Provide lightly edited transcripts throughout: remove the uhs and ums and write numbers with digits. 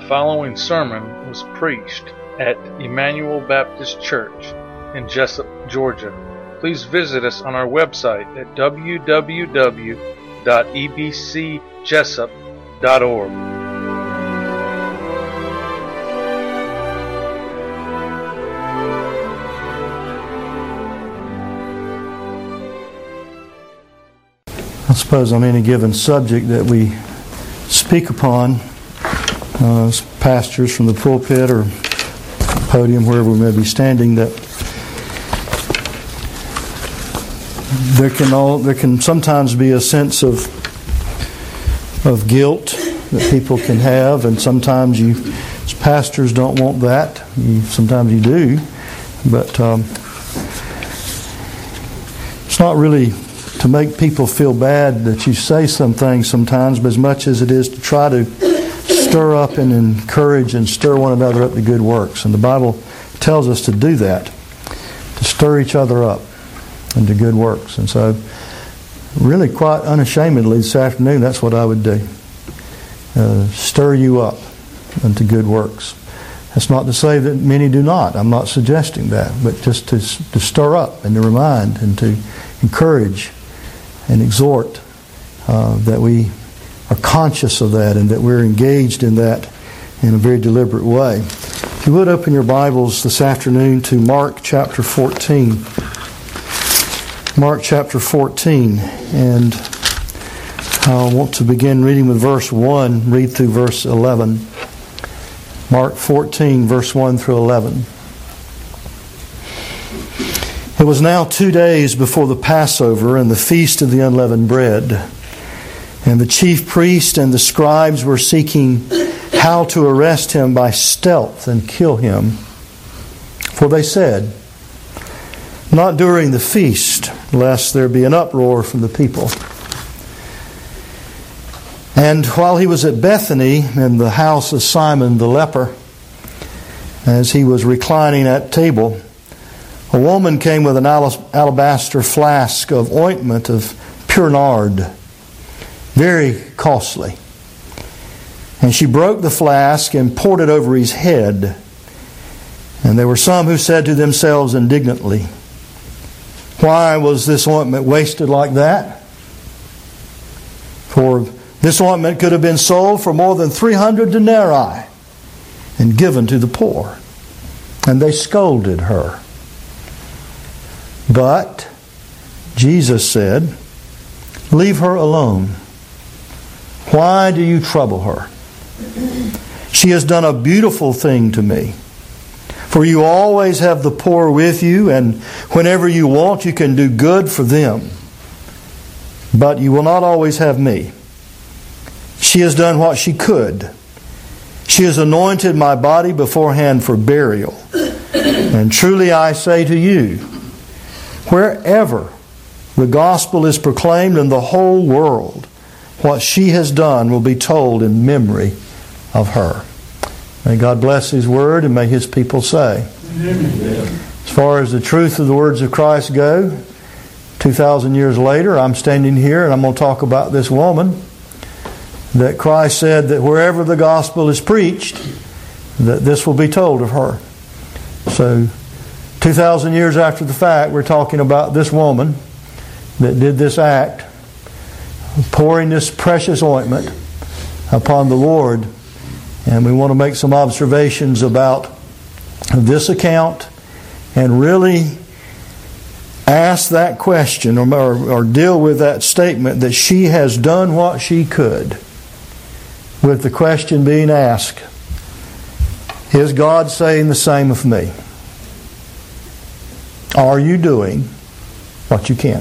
following sermon was preached at Emmanuel Baptist Church in Jessup, Georgia. Please visit us on our website at www.ebcjessup.org. I suppose on any given subject that we speak upon, as pastors from the pulpit or podium, wherever we may be standing, that there can sometimes be a sense of guilt that people can have, and sometimes you, as pastors, don't want that. Sometimes you do, but it's not really to make people feel bad that you say some things sometimes, but as much as it is to try to stir up and encourage and stir one another up to good works. And the Bible tells us to do that, to stir each other up into good works. And so, really quite unashamedly this afternoon, that's what I would do. Stir you up into good works. That's not to say that many do not. I'm not suggesting that. But just to stir up and to remind and to encourage and exhort that we are conscious of that and that we're engaged in that in a very deliberate way. If you would open your Bibles this afternoon to Mark chapter 14. Mark chapter 14, and I want to begin reading with verse 1, read through verse 11. Mark 14, verse 1 through 11. It was now 2 days before the Passover and the feast of the unleavened bread. And the chief priest and the scribes were seeking how to arrest him by stealth and kill him. For they said, "Not during the feast, lest there be an uproar from the people." And while he was at Bethany in the house of Simon the leper, as he was reclining at table, a woman came with an alabaster flask of ointment of pure nard, very costly. And she broke the flask and poured it over his head. And there were some who said to themselves indignantly, "Why was this ointment wasted like that? For this ointment could have been sold for more than 300 denarii and given to the poor." And they scolded her. But Jesus said, "Leave her alone. Why do you trouble her? She has done a beautiful thing to me. For you always have the poor with you, and whenever you want, you can do good for them. But you will not always have me. She has done what she could. She has anointed my body beforehand for burial. And truly I say to you, wherever the gospel is proclaimed in the whole world, what she has done will be told in memory of her." May God bless His Word, and may His people say, Amen. As far as the truth of the words of Christ go, 2,000 years later, I'm standing here and I'm going to talk about this woman that Christ said that wherever the gospel is preached, that this will be told of her. So, 2,000 years after the fact, we're talking about this woman that did this act, pouring this precious ointment upon the Lord. And we want to make some observations about this account and really ask that question or deal with that statement that she has done what she could, with the question being asked, is God saying the same of me? Are you doing what you can?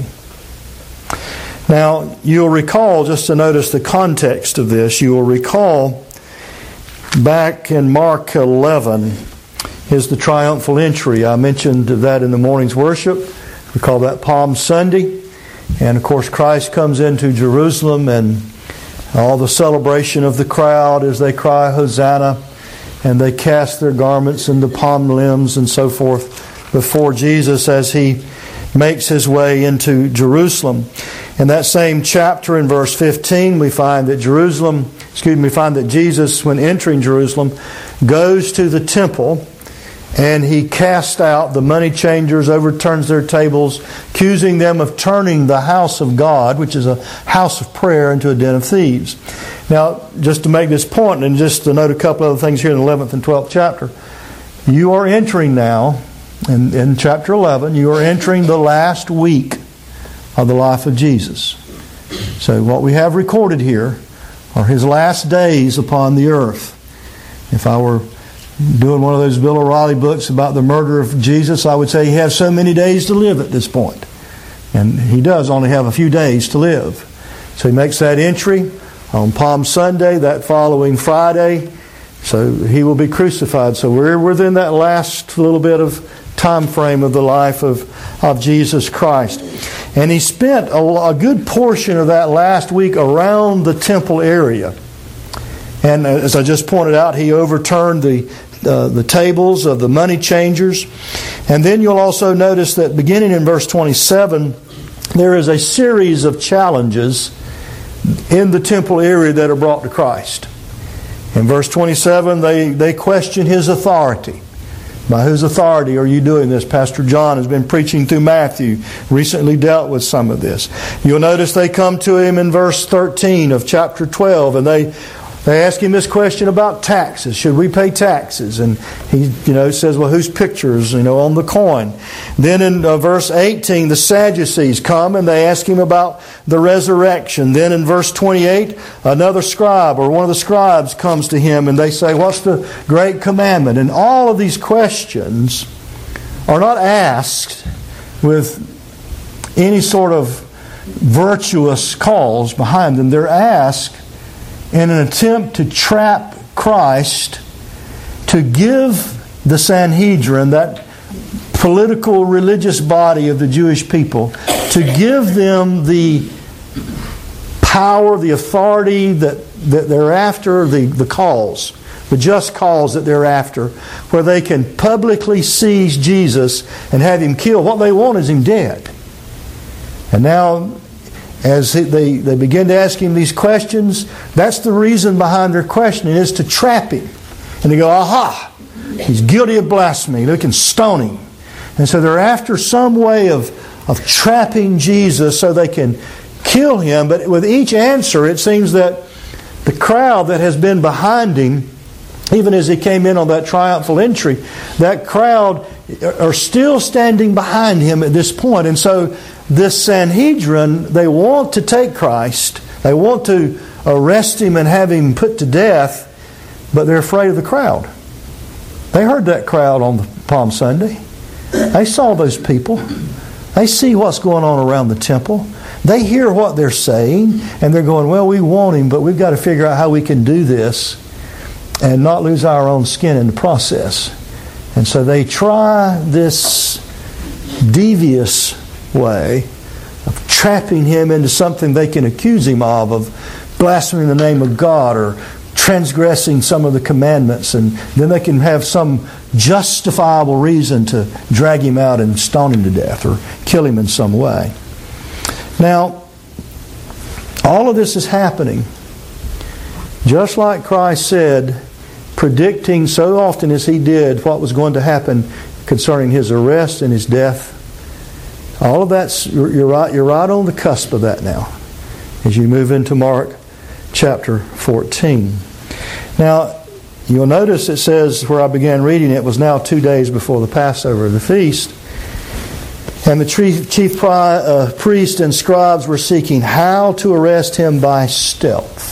Now, you'll recall, just to notice the context of this, you will recall back in Mark 11 is the triumphal entry. I mentioned that in the morning's worship. We call that Palm Sunday. And of course, Christ comes into Jerusalem and all the celebration of the crowd as they cry, Hosanna, and they cast their garments into palm limbs and so forth before Jesus as He makes His way into Jerusalem. In that same chapter, in verse 15, we find that Jesus, when entering Jerusalem, goes to the temple and he casts out the money changers, overturns their tables, accusing them of turning the house of God, which is a house of prayer, into a den of thieves. Now, just to make this point, and just to note a couple other things here in the 11th and 12th chapter, you are entering now, in chapter 11, you are entering the last week of the life of Jesus. So what we have recorded here are His last days upon the earth. If I were doing one of those Bill O'Reilly books about the murder of Jesus, I would say He has so many days to live at this point. And He does only have a few days to live. So He makes that entry on Palm Sunday, that following Friday. So He will be crucified. So we're within that last little bit of time frame of the life of Jesus Christ. And He spent a good portion of that last week around the temple area. And as I just pointed out, He overturned the tables of the money changers. And then you'll also notice that beginning in verse 27, there is a series of challenges in the temple area that are brought to Christ. In verse 27, they question His authority. By whose authority are you doing this? Pastor John has been preaching through Matthew, recently dealt with some of this. You'll notice they come to Him in verse 13 of chapter 12, and they ask Him this question about taxes. Should we pay taxes? And He says, well, whose picture is on the coin? Then in verse 18, the Sadducees come and they ask Him about the resurrection. Then in verse 28, another scribe or one of the scribes comes to Him and they say, what's the great commandment? And all of these questions are not asked with any sort of virtuous cause behind them. They're asked in an attempt to trap Christ, to give the Sanhedrin, that political religious body of the Jewish people, to give them the power, the authority that they're after, the cause, the just cause that they're after, where they can publicly seize Jesus and have Him killed. What they want is Him dead. And now, as they begin to ask Him these questions, that's the reason behind their questioning, is to trap Him. And they go, aha, He's guilty of blasphemy. They can stone Him. And so they're after some way of trapping Jesus so they can kill Him. But with each answer, it seems that the crowd that has been behind Him, even as He came in on that triumphal entry, that crowd are still standing behind Him at this point. And so this Sanhedrin, they want to take Christ. They want to arrest Him and have Him put to death, but they're afraid of the crowd. They heard that crowd on Palm Sunday. They saw those people. They see what's going on around the temple. They hear what they're saying, and they're going, well, we want Him, but we've got to figure out how we can do this and not lose our own skin in the process. And so they try this devious way of trapping Him into something they can accuse Him of blaspheming the name of God or transgressing some of the commandments, and then they can have some justifiable reason to drag Him out and stone Him to death or kill Him in some way. Now, all of this is happening just like Christ said, predicting so often as He did what was going to happen concerning His arrest and His death. All of that's, you're right on the cusp of that now as you move into Mark chapter 14. Now, you'll notice it says, where I began reading, it was now 2 days before the Passover, the feast. And the chief priests and scribes were seeking how to arrest Him by stealth.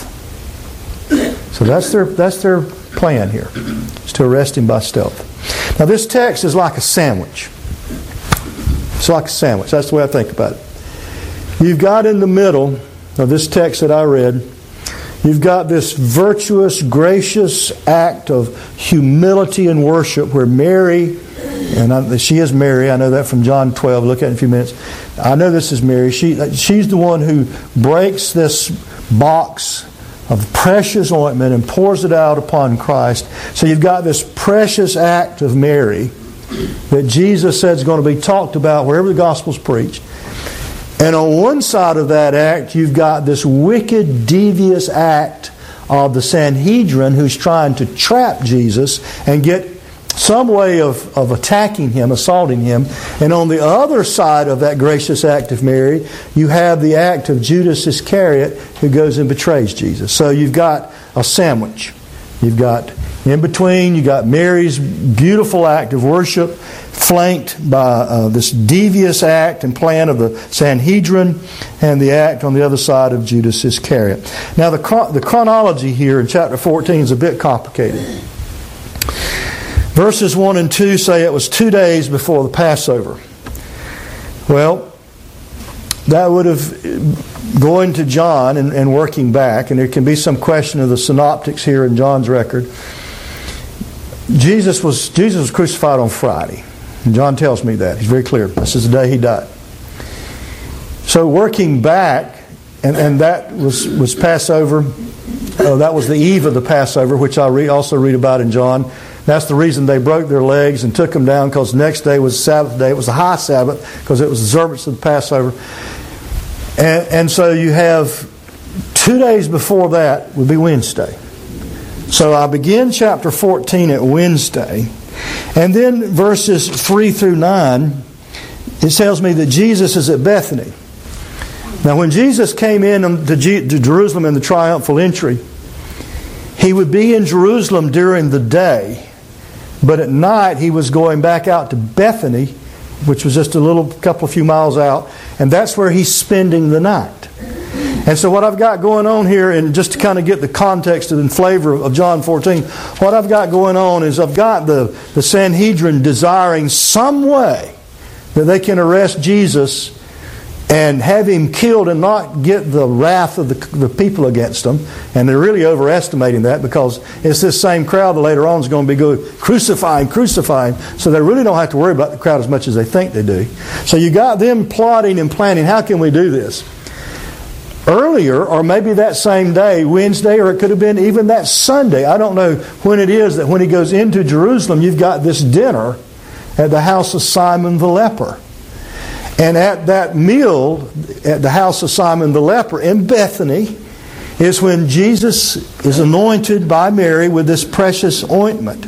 So that's their plan here, is to arrest Him by stealth. Now this text is like a sandwich. It's like a sandwich. That's the way I think about it. You've got in the middle of this text that I read, you've got this virtuous, gracious act of humility and worship where Mary, and she is Mary, I know that from John 12, look at it in a few minutes. I know this is Mary. She's the one who breaks this box of precious ointment and pours it out upon Christ. So you've got this precious act of Mary that Jesus said is going to be talked about wherever the gospel's preached. And on one side of that act, you've got this wicked, devious act of the Sanhedrin who's trying to trap Jesus and get some way of attacking Him, assaulting Him. And on the other side of that gracious act of Mary, you have the act of Judas Iscariot who goes and betrays Jesus. So you've got a sandwich. You've got, in between, you've got Mary's beautiful act of worship flanked by this devious act and plan of the Sanhedrin, and the act on the other side of Judas Iscariot. Now the chronology here in chapter 14 is a bit complicated. Verses 1 and 2 say it was 2 days before the Passover. Well, that would have, going to John and working back, and there can be some question of the synoptics here in John's record. Jesus was crucified on Friday. And John tells me that. He's very clear. This is the day He died. So working back, and that was Passover. That was the eve of the Passover, which I also read about in John. That's the reason they broke their legs and took them down, because the next day was Sabbath day. It was the high Sabbath because it was observance of the Passover. And so you have 2 days before that would be Wednesday. So I begin chapter 14 at Wednesday. And then verses 3 through 9, it tells me that Jesus is at Bethany. Now when Jesus came in to Jerusalem in the triumphal entry, He would be in Jerusalem during the day. But at night, He was going back out to Bethany, which was just a few miles out, and that's where He's spending the night. And so what I've got going on here, and just to kind of get the context and flavor of John 14, what I've got going on is I've got the Sanhedrin desiring some way that they can arrest Jesus and have Him killed and not get the wrath of the people against Him. And they're really overestimating that, because it's this same crowd that later on is going to be going, crucify Him. So they really don't have to worry about the crowd as much as they think they do. So you got them plotting and planning, how can we do this? Earlier, or maybe that same day, Wednesday, or it could have been even that Sunday. I don't know when it is that when He goes into Jerusalem, you've got this dinner at the house of Simon the leper. And at that meal at the house of Simon the leper in Bethany is when Jesus is anointed by Mary with this precious ointment.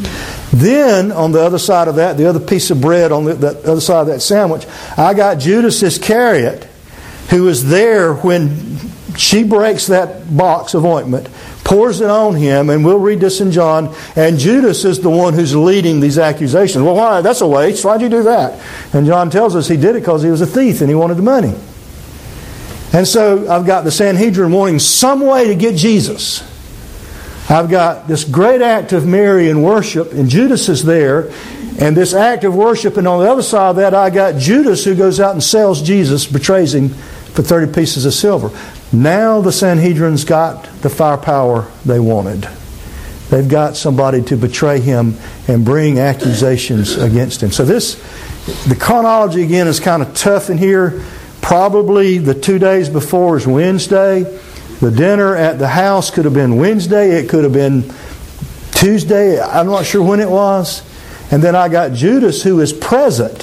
Then, on the other side of that, the other piece of bread on the other side of that sandwich, I got Judas Iscariot, who is there when she breaks that box of ointment, pours it on Him, and we'll read this in John, and Judas is the one who's leading these accusations. Well, why? That's a waste. Why'd you do that? And John tells us he did it because he was a thief and he wanted the money. And so I've got the Sanhedrin wanting some way to get Jesus. I've got this great act of Mary in worship, and Judas is there, and this act of worship, and on the other side of that I got Judas who goes out and sells Jesus, betrays Him for 30 pieces of silver. Now the Sanhedrin's got the firepower they wanted. They've got somebody to betray Him and bring accusations against Him. So the chronology again is kind of tough in here. Probably the 2 days before is Wednesday. The dinner at the house could have been Wednesday. It could have been Tuesday. I'm not sure when it was. And then I got Judas, who is present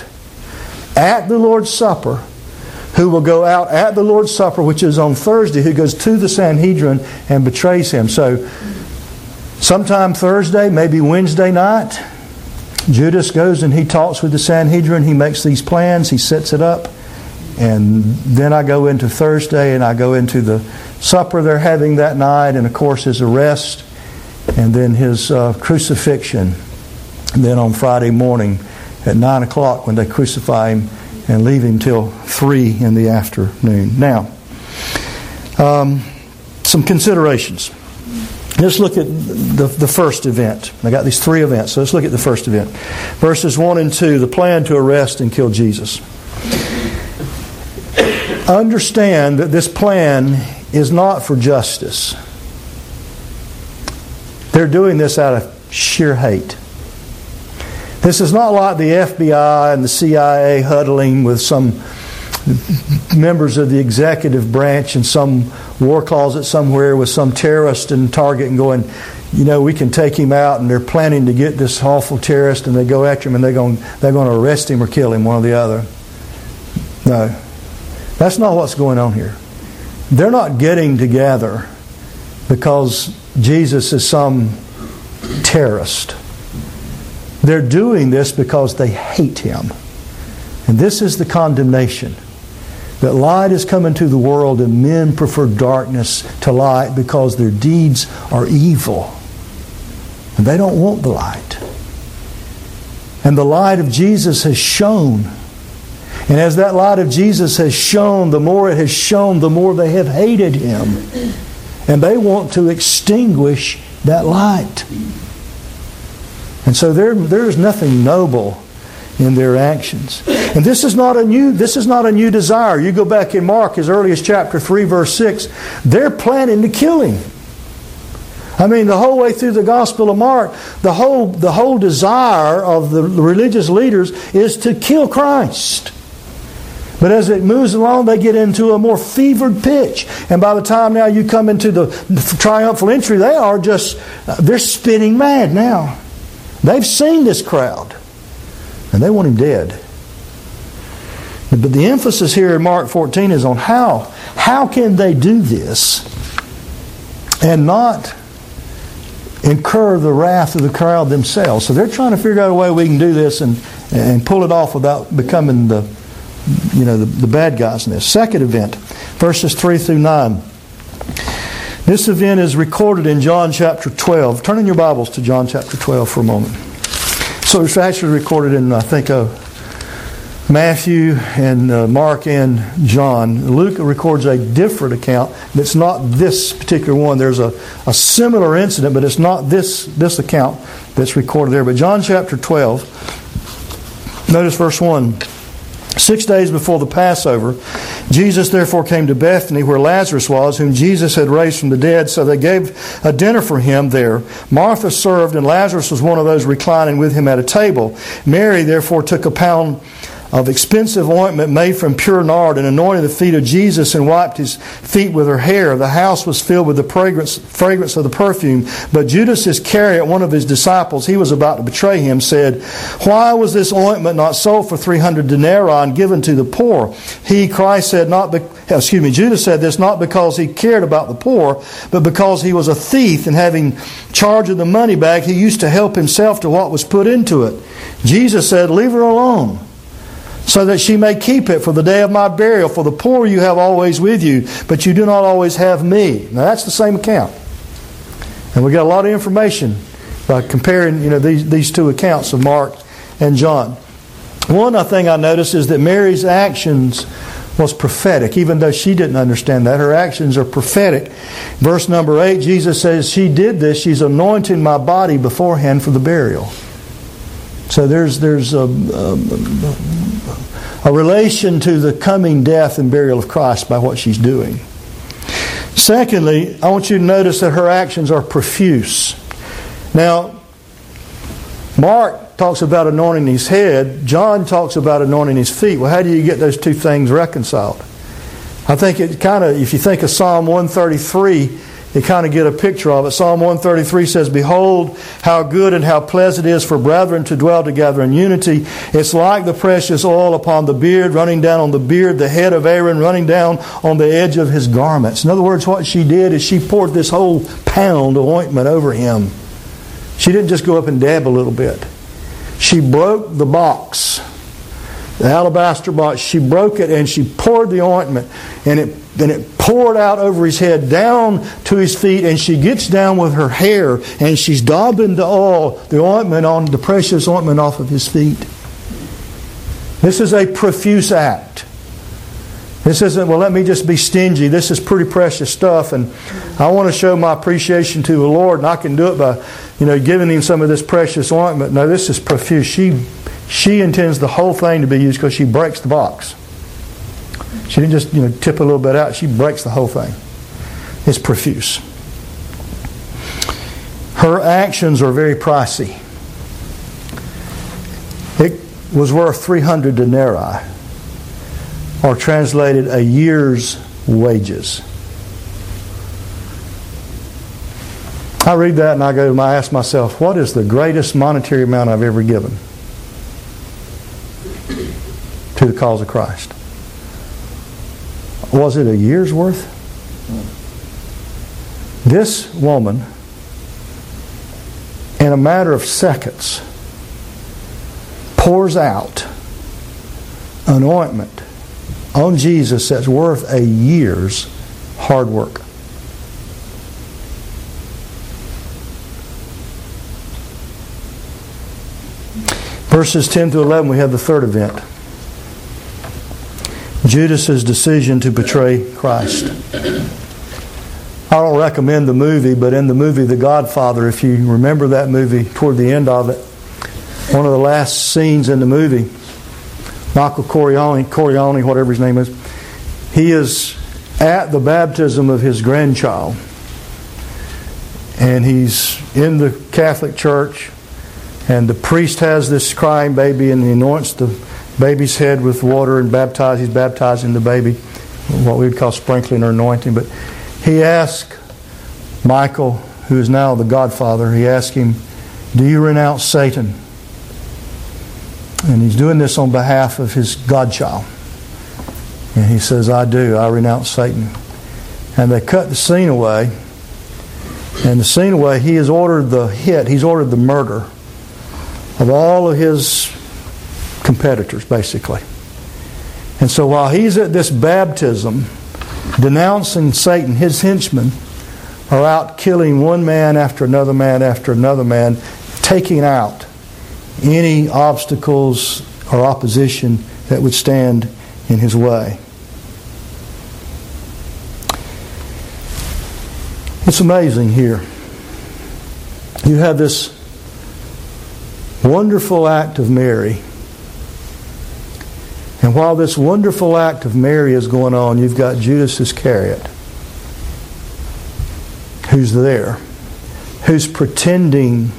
at the Lord's Supper, who will go out at the Lord's Supper, which is on Thursday, who goes to the Sanhedrin and betrays Him. So sometime Thursday, maybe Wednesday night, Judas goes and he talks with the Sanhedrin. He makes these plans. He sets it up. And then I go into Thursday and I go into the supper they're having that night, and of course His arrest, and then His crucifixion. And then on Friday morning at 9 o'clock when they crucify Him and leave Him till 3 in the afternoon. Now, some considerations. Let's look at the first event. I got these 3 events, so let's look at the first event. Verses 1 and 2, the plan to arrest and kill Jesus. Understand that this plan is not for justice. They're doing this out of sheer hate. This is not like the FBI and the CIA huddling with some members of the executive branch in some war closet somewhere with some terrorist and target and going, we can take him out, and they're planning to get this awful terrorist, and they go after him and they're going to arrest him or kill him, one or the other. No. That's not what's going on here. They're not getting together because Jesus is some terrorist. They're doing this because they hate Him. And this is the condemnation. That light has come into the world and men prefer darkness to light because their deeds are evil. And they don't want the light. And the light of Jesus has shone. And as that light of Jesus has shone, the more it has shone, the more they have hated Him. And they want to extinguish that light. And so there is nothing noble in their actions. And this is not a new desire. You go back in Mark as early as chapter 3, verse 6, they're planning to kill Him. I mean, the whole way through the Gospel of Mark, the whole desire of the religious leaders is to kill Christ. But as it moves along, they get into a more fevered pitch. And by the time now you come into the triumphal entry, they're spinning mad now. They've seen this crowd. And they want Him dead. But the emphasis here in Mark 14 is on how. How can they do this and not incur the wrath of the crowd themselves? So they're trying to figure out a way we can do this and pull it off without becoming the bad guys in this. Second event, verses 3 through 9. This event is recorded in John chapter 12. Turn in your Bibles to John chapter 12 for a moment. So it's actually recorded in, I think, Matthew and Mark and John. Luke records a different account. It's not this particular one. There's a similar incident, but it's not this account that's recorded there. But John chapter 12, notice verse 1. 6 days before the Passover, Jesus therefore came to Bethany where Lazarus was, whom Jesus had raised from the dead. So they gave a dinner for him there. Martha served, and Lazarus was one of those reclining with him at a table. Mary therefore took a pound of expensive ointment made from pure nard and anointed the feet of Jesus and wiped His feet with her hair. The house was filled with the fragrance of the perfume. But Judas Iscariot, one of His disciples, he was about to betray Him, said, "Why was this ointment not sold for 300 denarii and given to the poor?" Judas said this not because he cared about the poor, but because he was a thief, and having charge of the money bag, he used to help himself to what was put into it. Jesus said, "Leave her alone, so that she may keep it for the day of my burial. For the poor you have always with you, but you do not always have me." Now that's the same account. And we got a lot of information by comparing these two accounts of Mark and John. One thing I noticed is that Mary's actions was prophetic, even though she didn't understand that. Her actions are prophetic. Verse number 8, Jesus says she did this. She's anointing my body beforehand for the burial. So there's a relation to the coming death and burial of Christ by what she's doing. Secondly, I want you to notice that her actions are profuse. Now, Mark talks about anointing His head. John talks about anointing His feet. Well, how do you get those two things reconciled? I think it kind of, if you think of Psalm 133, you kind of get a picture of it. Psalm 133 says, "Behold, how good and how pleasant it is for brethren to dwell together in unity. It's like the precious oil upon the beard, running down on the beard, the head of Aaron, running down on the edge of his garments." In other words, what she did is she poured this whole pound of ointment over him. She didn't just go up and dab a little bit. She broke the box, the alabaster box. She broke it and she poured the ointment, and it poured out over his head down to his feet, and she gets down with her hair and she's daubing the ointment on the precious ointment off of His feet. This is a profuse act. This isn't, well, let me just be stingy. This is pretty precious stuff, and I want to show my appreciation to the Lord, and I can do it by, giving Him some of this precious ointment. No, this is profuse. She intends the whole thing to be used because she breaks the box. She didn't just tip a little bit out. She breaks the whole thing. It's profuse. Her actions are very pricey. It was worth 300 denarii, or translated a year's wages. I read that and I ask myself, what is the greatest monetary amount I've ever given to the cause of Christ? Was it a year's worth? This woman, in a matter of seconds, pours out an ointment on Jesus that's worth a year's hard work. Verses 10 through 11, we have the third event. Judas' decision to betray Christ. I don't recommend the movie, but in the movie The Godfather, if you remember that movie, toward the end of it, one of the last scenes in the movie, Michael Corleone, whatever his name is, he is at the baptism of his grandchild. And he's in the Catholic Church, and the priest has this crying baby, and he anoints the baby's head with water and he's baptizing the baby, what we would call sprinkling or anointing. But he asked Michael, who is now the Godfather, he asked him, do you renounce Satan? And he's doing this on behalf of his godchild. And he says, I do. I renounce Satan. And they cut the scene away. And the scene away, he has ordered he's ordered the murder of all of his competitors, basically. And so while he's at this baptism, denouncing Satan, his henchmen are out killing one man after another man after another man, taking out any obstacles or opposition that would stand in his way. It's amazing here. You have this wonderful act of Mary. And while this wonderful act of Mary is going on, you've got Judas Iscariot, who's there, who's pretending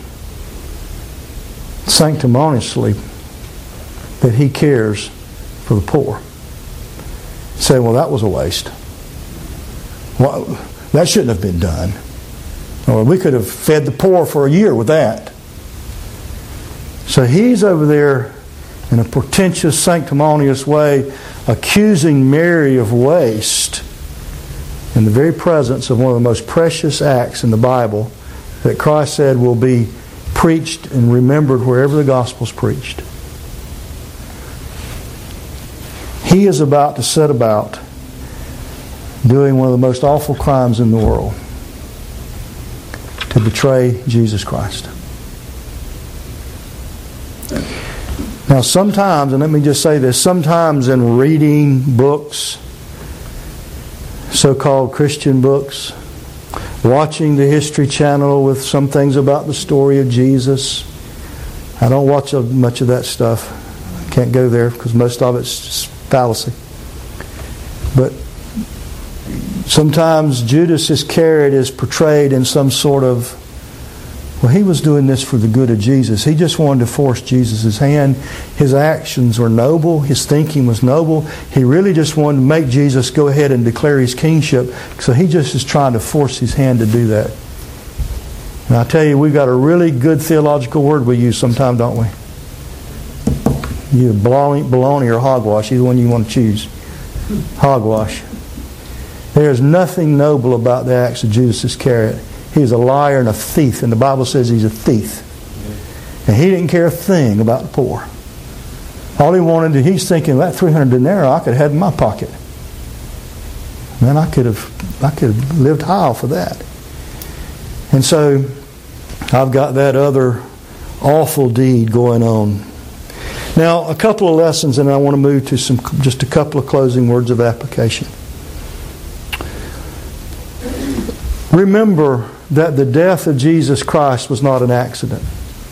sanctimoniously that he cares for the poor. Say, well, that was a waste. Well, that shouldn't have been done. Or we could have fed the poor for a year with that. So he's over there in a pretentious, sanctimonious way, accusing Mary of waste in the very presence of one of the most precious acts in the Bible that Christ said will be preached and remembered wherever the gospel's preached. He is about to set about doing one of the most awful crimes in the world, to betray Jesus Christ. Now sometimes, and let me just say this, sometimes in reading books, so-called Christian books, watching the History Channel with some things about the story of Jesus, I don't watch much of that stuff. I can't go there because most of it's just fallacy. But sometimes Judas Iscariot is portrayed in some sort of, well, he was doing this for the good of Jesus. He just wanted to force Jesus' hand. His actions were noble. His thinking was noble. He really just wanted to make Jesus go ahead and declare his kingship. So he just is trying to force his hand to do that. And I tell you, we've got a really good theological word we use sometimes, don't we? Either baloney or hogwash, either one you want to choose. Hogwash. There is nothing noble about the acts of Judas Iscariot. He's a liar and a thief, and the Bible says he's a thief. And he didn't care a thing about the poor. All he wanted to, he's thinking, that 300 denarii I could have had in my pocket. Man, I could have lived high off of that. And so I've got that other awful deed going on. Now, a couple of lessons, and I want to move to just a couple of closing words of application. Remember that the death of Jesus Christ was not an accident.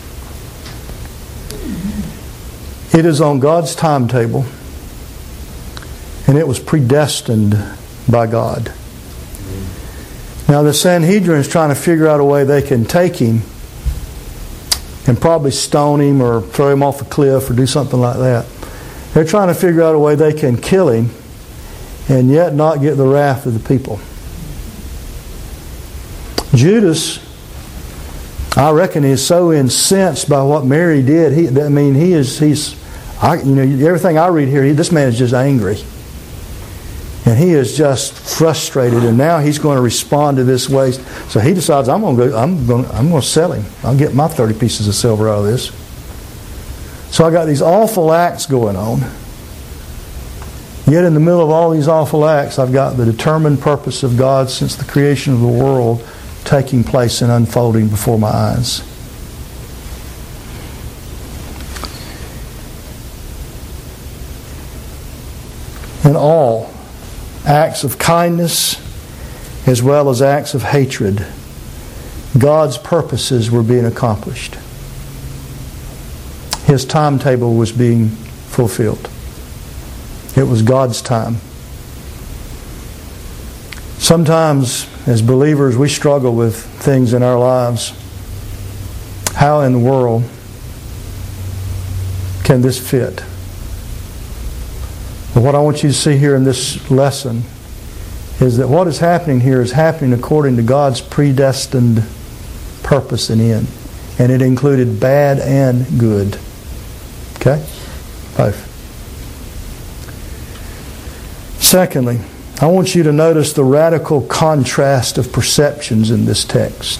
It is on God's timetable, and it was predestined by God. Now the Sanhedrin is trying to figure out a way they can take him and probably stone him or throw him off a cliff or do something like that. They're trying to figure out a way they can kill him and yet not get the wrath of the people. Judas, I reckon, is so incensed by what Mary did. Everything I read here, this man is just angry. And he is just frustrated, and now he's going to respond to this waste. So he decides, I'm going to sell him. I'll get my 30 pieces of silver out of this. So I got these awful acts going on. Yet in the middle of all these awful acts, I've got the determined purpose of God since the creation of the world taking place and unfolding before my eyes. In all acts of kindness as well as acts of hatred, God's purposes were being accomplished. His timetable was being fulfilled. It was God's time. Sometimes, as believers, we struggle with things in our lives. How in the world can this fit? But what I want you to see here in this lesson is that what is happening here is happening according to God's predestined purpose and end. And it included bad and good. Okay? Both. Secondly, I want you to notice the radical contrast of perceptions in this text.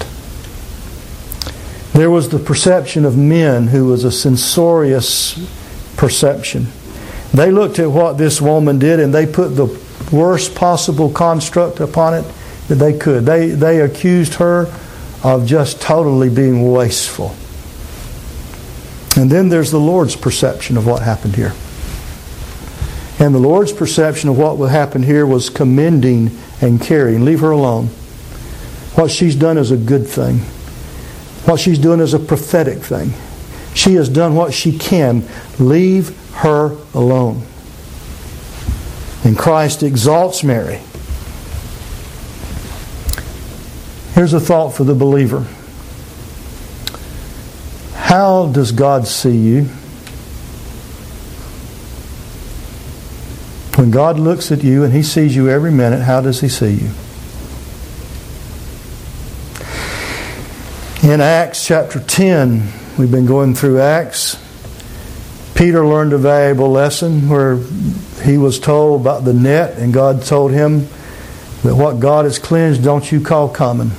There was the perception of men who was a censorious perception. They looked at what this woman did and they put the worst possible construct upon it that they could. They accused her of just totally being wasteful. And then there's the Lord's perception of what happened here. And the Lord's perception of what happened here was commending and caring. Leave her alone. What she's done is a good thing. What she's doing is a prophetic thing. She has done what she can. Leave her alone. And Christ exalts Mary. Here's a thought for the believer. How does God see you? When God looks at you and He sees you every minute, how does He see you? In Acts chapter 10, we've been going through Acts. Peter learned a valuable lesson where he was told about the net, and God told him that what God has cleansed, don't you call common.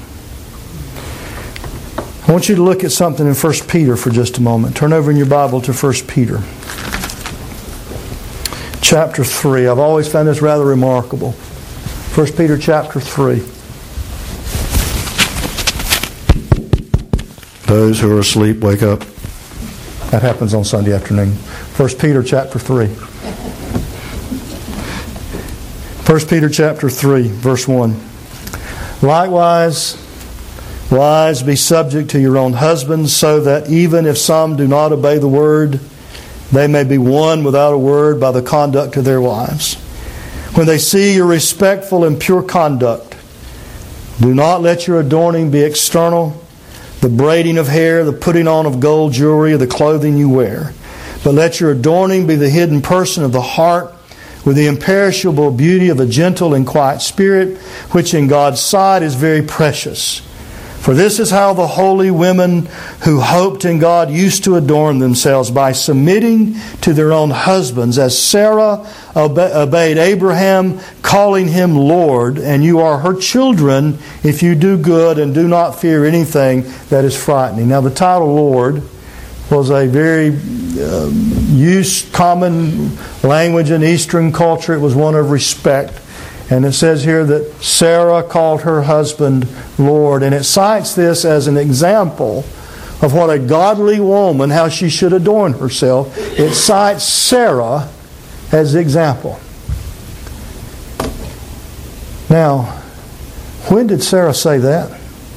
I want you to look at something in 1 Peter for just a moment. Turn over in your Bible to 1 Peter. Chapter 3. I've always found this rather remarkable. 1 Peter chapter 3. Those who are asleep, wake up. That happens on Sunday afternoon. 1 Peter chapter 3. 1 Peter chapter 3, verse 1. Likewise, wives, be subject to your own husbands, so that even if some do not obey the word, they may be won without a word by the conduct of their wives. When they see your respectful and pure conduct, do not let your adorning be external, the braiding of hair, the putting on of gold jewelry, or the clothing you wear. But let your adorning be the hidden person of the heart, with the imperishable beauty of a gentle and quiet spirit, which in God's sight is very precious. For this is how the holy women who hoped in God used to adorn themselves, by submitting to their own husbands, as Sarah obeyed Abraham, calling him Lord, and you are her children if you do good and do not fear anything that is frightening. Now the title Lord was a very common language in Eastern culture. It was one of respect. And it says here that Sarah called her husband Lord. And it cites this as an example of what a godly woman, how she should adorn herself. It cites Sarah as the example. Now, when did Sarah say that?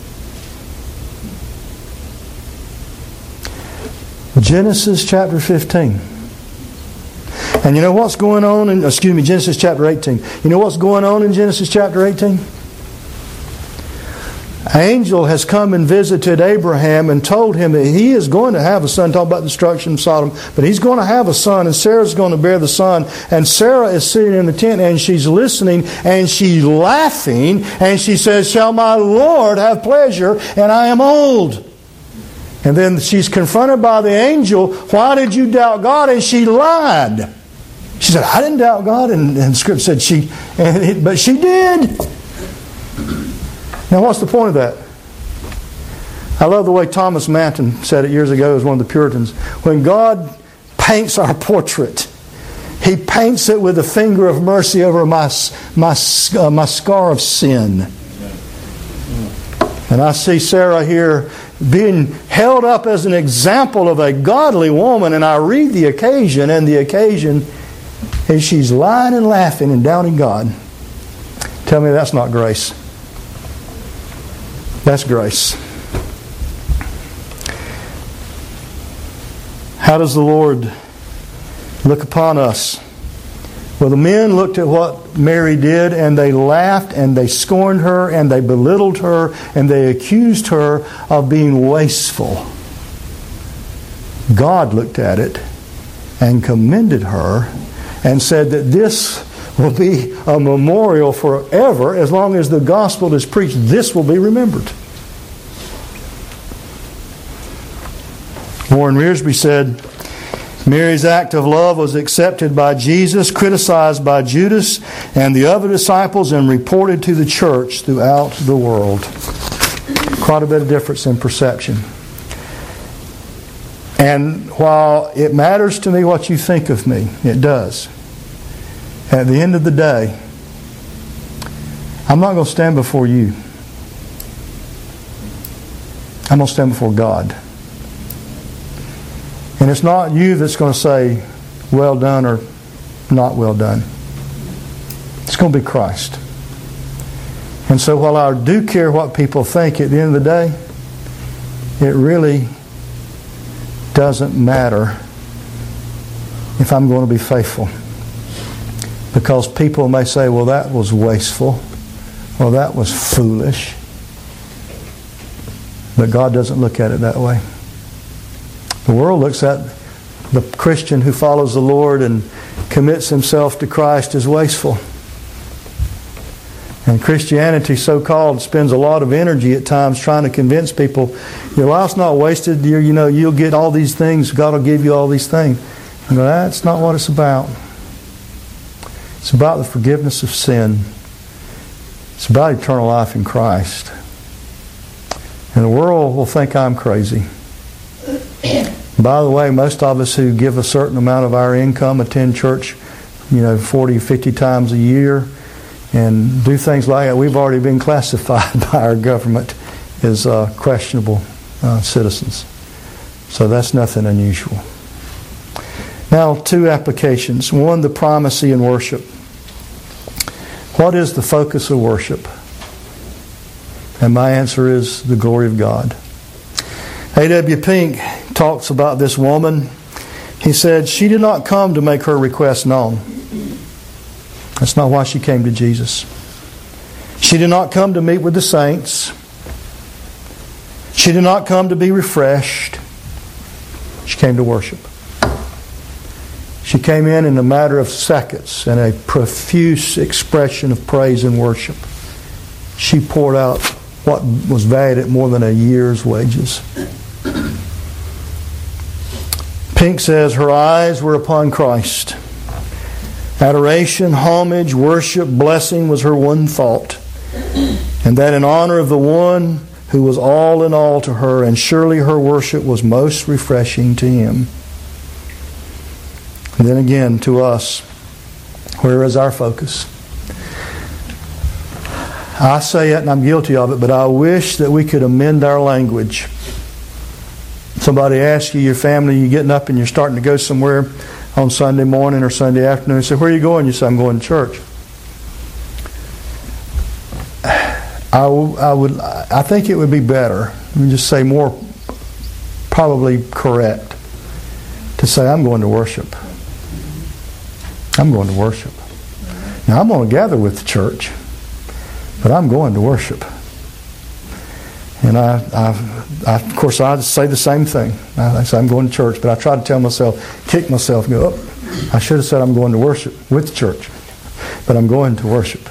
Genesis chapter 15. And you know what's going on in, Genesis chapter 18. You know what's going on in Genesis chapter 18? Angel has come and visited Abraham and told him that he is going to have a son. Talk about destruction of Sodom. But he's going to have a son, and Sarah's going to bear the son. And Sarah is sitting in the tent and she's listening and she's laughing. And she says, "Shall my Lord have pleasure? And I am old." And then she's confronted by the angel. "Why did you doubt God?" And she lied. She said, I didn't doubt God. And Scripture said but she did. Now what's the point of that? I love the way Thomas Manton said it years ago as one of the Puritans. When God paints our portrait, He paints it with a finger of mercy over my scar of sin. And I see Sarah here being held up as an example of a godly woman, and I read the occasion, and the occasion is she's lying and laughing and doubting God. Tell me that's not grace. That's grace. How does the Lord look upon us? Well, the men looked at what Mary did, and they laughed, and they scorned her, and they belittled her, and they accused her of being wasteful. God looked at it and commended her and said that this will be a memorial forever. As long as the gospel is preached, this will be remembered. Warren Rearsby said, Mary's act of love was accepted by Jesus, criticized by Judas and the other disciples, and reported to the church throughout the world. Quite a bit of difference in perception. And while it matters to me what you think of me, it does. At the end of the day, I'm not going to stand before you. I'm going to stand before God. And it's not you that's going to say, well done or not well done. It's going to be Christ. And so while I do care what people think, at the end of the day, it really doesn't matter if I'm going to be faithful. Because people may say, well, that was wasteful. Well, that was foolish. But God doesn't look at it that way. The world looks at the Christian who follows the Lord and commits himself to Christ as wasteful. And Christianity, so-called, spends a lot of energy at times trying to convince people, your life's not wasted, you'll get all these things, God will give you all these things. I go, that's not what it's about. It's about the forgiveness of sin. It's about eternal life in Christ. And the world will think I'm crazy. By the way, most of us who give a certain amount of our income attend church, 40, 50 times a year and do things like that. We've already been classified by our government as questionable citizens. So that's nothing unusual. Now, 2 applications. 1, the primacy in worship. What is the focus of worship? And my answer is the glory of God. A.W. Pink talks about this woman. He said, she did not come to make her request known. That's not why she came to Jesus. She did not come to meet with the saints. She did not come to be refreshed. She came to worship. She came in a matter of seconds and a profuse expression of praise and worship. She poured out what was valued at more than a year's wages. Pink says her eyes were upon Christ. Adoration, homage, worship, blessing was her one thought. And that in honor of the one who was all in all to her, and surely her worship was most refreshing to Him. And then again, to us, where is our focus? I say it and I'm guilty of it, but I wish that we could amend our language. Somebody asks you, your family, you're getting up and you're starting to go somewhere on Sunday morning or Sunday afternoon. You say, where are you going? You say, I'm going to church. I think it would be better, let me just say more probably correct, to say, I'm going to worship. I'm going to worship. Now, I'm going to gather with the church, but I'm going to worship. And of course, I say the same thing. I say I'm going to church, but I try to tell myself, kick myself, and go, I should have said I'm going to worship with the church, but I'm going to worship.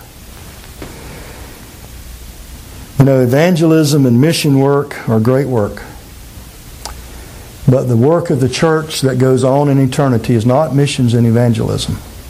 Evangelism and mission work are great work. But the work of the church that goes on in eternity is not missions and evangelism.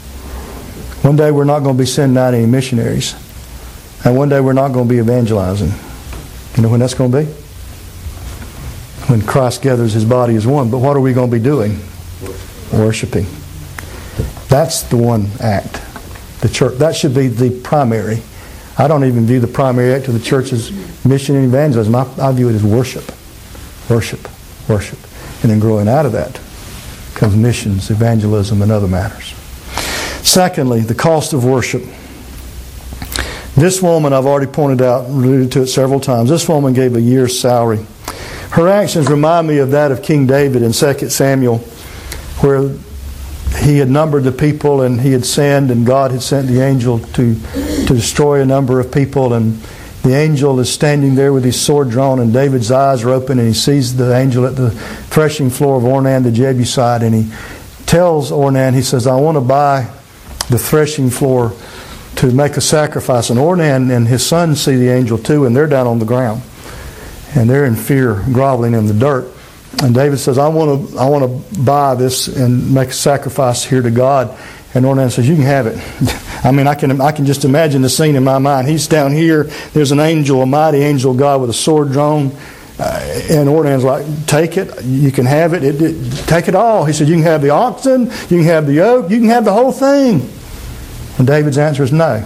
One day we're not going to be sending out any missionaries. And one day we're not going to be evangelizing. You know when that's going to be? When Christ gathers His body as one. But what are we going to be doing? Worshiping. That's the one act. The church. That should be the primary. I don't even view the primary act of the church as mission and evangelism. I view it as worship. Worship. Worship. And then growing out of that comes missions, evangelism, and other matters. Secondly, the cost of worship. This woman, I've already pointed out, alluded to it several times. This woman gave a year's salary. Her actions remind me of that of King David in 2 Samuel, where he had numbered the people and he had sinned, and God had sent the angel to destroy a number of people, and the angel is standing there with his sword drawn, and David's eyes are open, and he sees the angel at the threshing floor of Ornan the Jebusite, and he tells Ornan, he says, I want to buy the threshing floor to make a sacrifice. And Ornan and his son see the angel too, and they're down on the ground, and they're in fear, groveling in the dirt. And David says, I want to buy this and make a sacrifice here to God. And Ornan says, you can have it. I mean, I can just imagine the scene in my mind. He's down here. There's an angel, a mighty angel of God with a sword drawn. And Ornan's like, take it. You can have it. Take it all. He said, you can have the oxen. You can have the yoke. You can have the whole thing. And David's answer is no.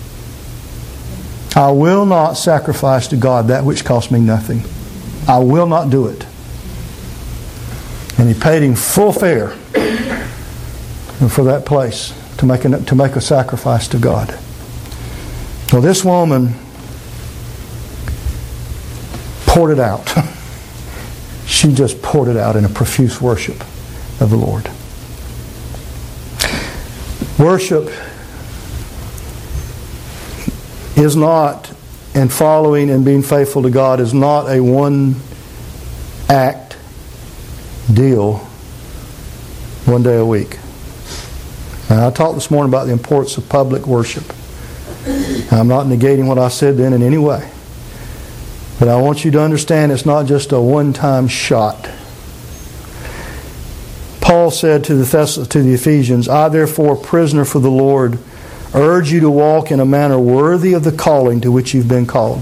I will not sacrifice to God that which costs me nothing. I will not do it. And he paid him full fare for that place to make a sacrifice to God. Well, this woman poured it out. She just poured it out in a profuse worship of the Lord. Worship is not, and following and being faithful to God is not a one-act deal one day a week. Now, I talked this morning about the importance of public worship. I'm not negating what I said then in any way. But I want you to understand it's not just a one-time shot. Paul said to the Ephesians, I therefore, prisoner for the Lord, urge you to walk in a manner worthy of the calling to which you've been called,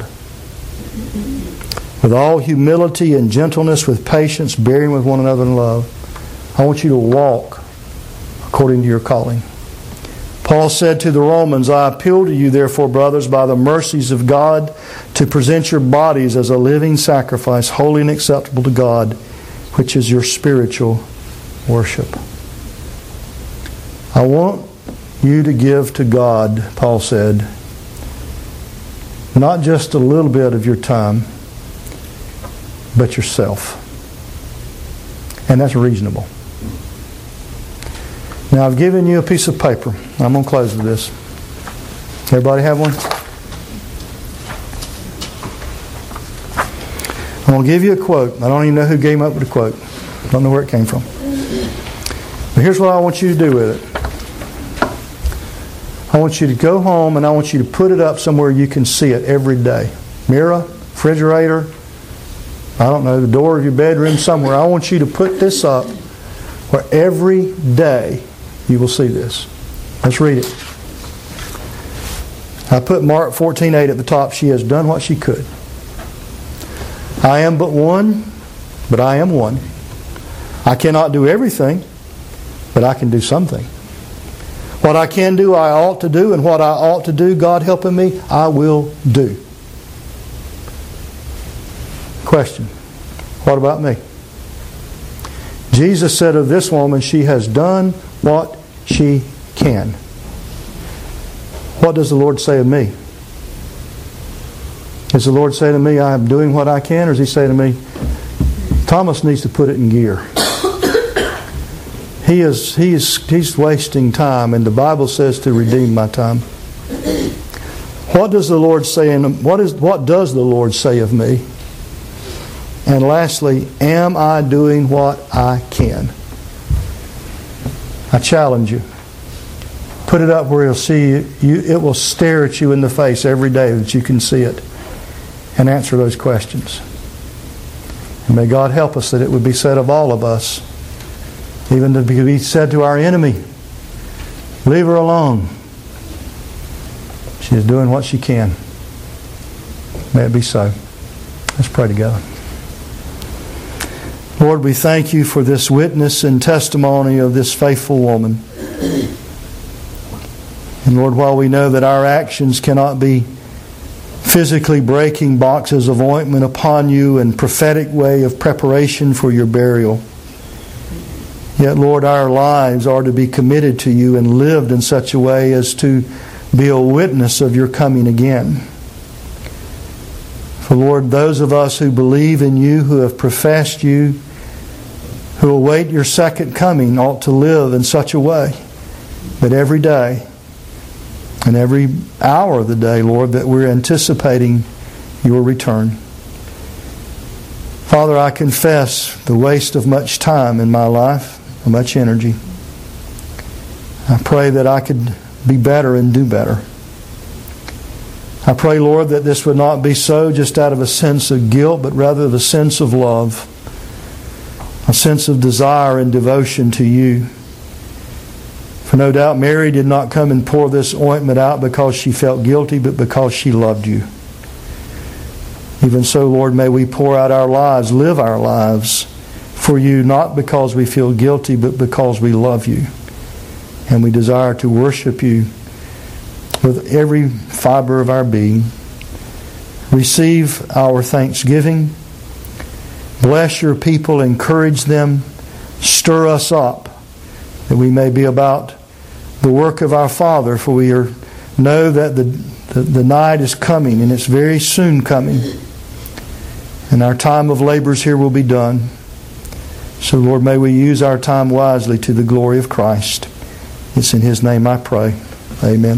with all humility and gentleness, with patience, bearing with one another in love. I want you to walk according to your calling. Paul said to the Romans, I appeal to you, therefore, brothers, by the mercies of God, to present your bodies as a living sacrifice, holy and acceptable to God, which is your spiritual worship. I want you to give to God, Paul said, not just a little bit of your time, but yourself. And that's reasonable. Now, I've given you a piece of paper. I'm going to close with this. Everybody have one? I'm going to give you a quote. I don't even know who came up with the quote. I don't know where it came from. But here's what I want you to do with it. I want you to go home and I want you to put it up somewhere you can see it every day. Mirror, refrigerator, I don't know, the door of your bedroom, somewhere. I want you to put this up where every day you will see this. Let's read it. I put Mark 14:8 at the top. She has done what she could. I am but one, but I am one. I cannot do everything, but I can do something. What I can do, I ought to do, and what I ought to do, God helping me, I will do. Question. What about me? Jesus said of this woman, she has done what she can. What does the Lord say of me? Does the Lord say to me, I am doing what I can, or does He say to me, Thomas needs to put it in gear? He's wasting time, and the Bible says to redeem my time. What does the Lord say? What does the Lord say of me? And lastly, am I doing what I can? I challenge you. Put it up where you'll see you. It will stare at you in the face every day that you can see it, and answer those questions. And may God help us that it would be said of all of us, even to be said to our enemy, leave her alone. She is doing what she can. May it be so. Let's pray together. Lord, we thank you for this witness and testimony of this faithful woman. And Lord, while we know that our actions cannot be physically breaking boxes of ointment upon you and prophetic way of preparation for your burial, yet, Lord, our lives are to be committed to you and lived in such a way as to be a witness of your coming again. For, Lord, those of us who believe in you, who have professed you, who await your second coming, ought to live in such a way that every day and every hour of the day, Lord, that we're anticipating your return. Father, I confess the waste of much time in my life, and much energy. I pray that I could be better and do better. I pray, Lord, that this would not be so just out of a sense of guilt, but rather the sense of love, a sense of desire and devotion to you. For no doubt Mary did not come and pour this ointment out because she felt guilty, but because she loved you. Even so, Lord, may we pour out our lives, live our lives for you, not because we feel guilty, but because we love you. And we desire to worship you with every fiber of our being. Receive our thanksgiving. Bless your people, encourage them, stir us up, that we may be about the work of our Father, for we know that the night is coming, and it's very soon coming, and our time of labors here will be done. So, Lord, may we use our time wisely to the glory of Christ. It's in His name I pray. Amen.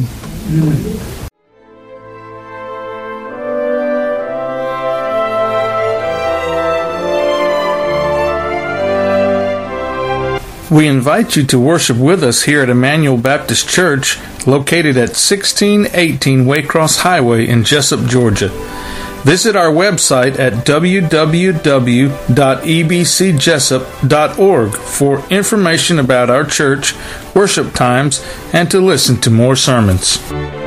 We invite you to worship with us here at Emmanuel Baptist Church, located at 1618 Waycross Highway in Jessup, Georgia. Visit our website at www.ebcjessup.org for information about our church, worship times, and to listen to more sermons.